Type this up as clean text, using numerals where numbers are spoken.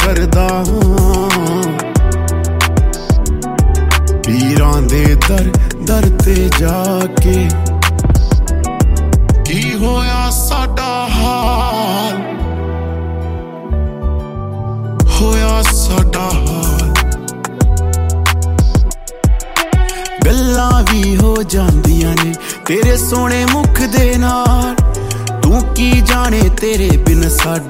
करदा पीरां दे दर दर ते जाके की होया साडा हाल होया साडा हाल गल्लां भी हो जांदियां ने तेरे सोहणे मुख दे नाल तू की जाने तेरे बिन साडा